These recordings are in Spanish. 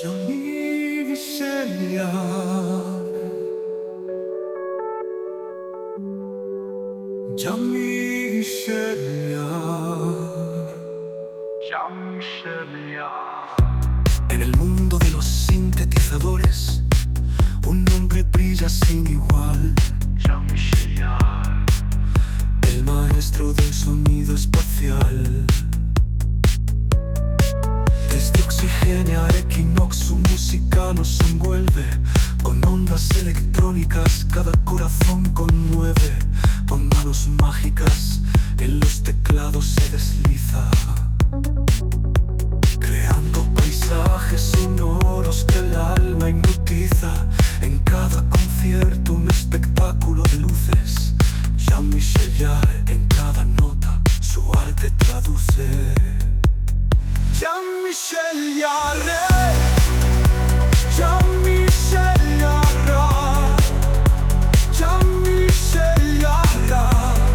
Jean-Michel Jarre, Jean-Michel Jarre, Jean-Michel Jarre. En el mundo de los sintetizadores, un nombre brilla sin igual. Jean-Michel Jarre, el maestro del sonido espacial. Desde Oxigenia a Equinox su música nos envuelve con ondas electrónicas, cada corazón conmueve. Con manos mágicas en los teclados se desliza, creando paisajes sonoros que el alma hipnotiza. En cada concierto un espectáculo de luces. Jean-Michel Jarre en cada nota su arte traduce. Jean-Michel Jarre, Jean-Michel Jarre, Jean-Michel Jarre.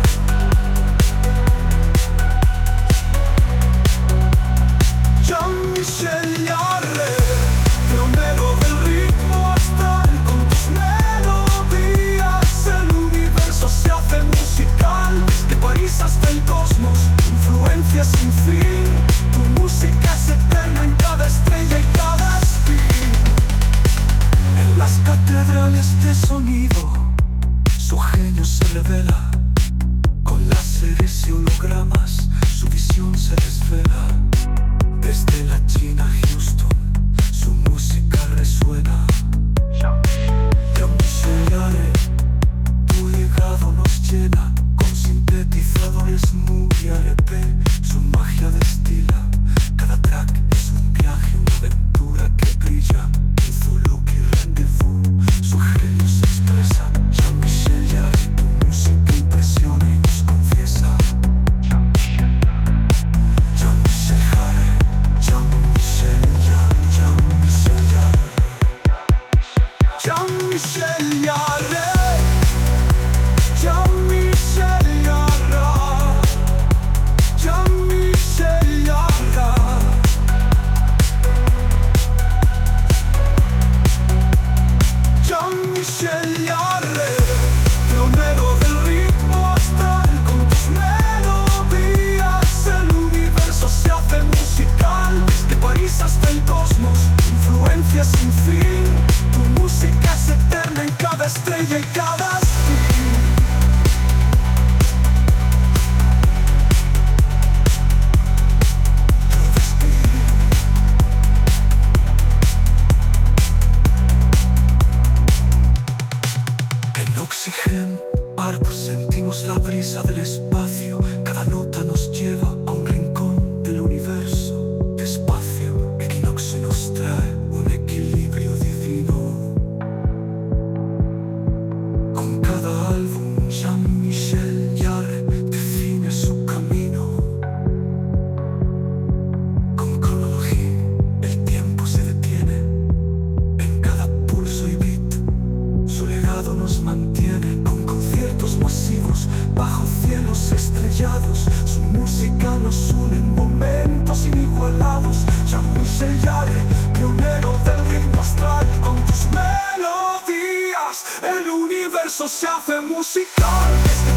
Jean-Michel Jarre, pionero del ritmo astral. Con tus melodías el universo se hace musical. De París hasta el cosmos, influencia sin fin. Tu música es eterna en cada estrella y cada spin. En las catedrales de sonido su genio se revela. Con láseres y hologramas su visión se desvela. Desde la China a Houston su música resuena. Jean-Michel Jarre, tu legado nos llena. Con sintetizadores Moog y ARP su magia destila. Cada track es un viaje, una aventura que brilla. En Zulu y Rendezvous su genio se expresa. Jean-Michel Jarre, tu música impresiona y nos confiesa. Jean-Michel Jarre, Jean-Michel Jarre, Jean-Michel Jarre, Jean-Michel Jarre, Jean-Michel Jarre, Jean-Michel Jarre. Jean-Michel Jarre, pionero del ritmo astral. Con tus melodías el universo se hace musical. De París hasta el cosmos, influencia sin fin. Tu música es eterna en cada estrella y cada spin. En Oxygen Park sentimos la brisa del espacio. Cada nota nos lleva a un rincón del universo. Despacio, Equinox nos trae un equilibrio divino. Con cada álbum Jean-Michel Jarre define su camino. Con cronología el tiempo se detiene. En cada pulso y beat su legado nos mantiene. Con conciertos masivos bajo cielos estrellados su música nos une en momentos inigualados. Jean-Michel Jarre, pionero del ritmo astral. Con tus melodías el universo se hace musical.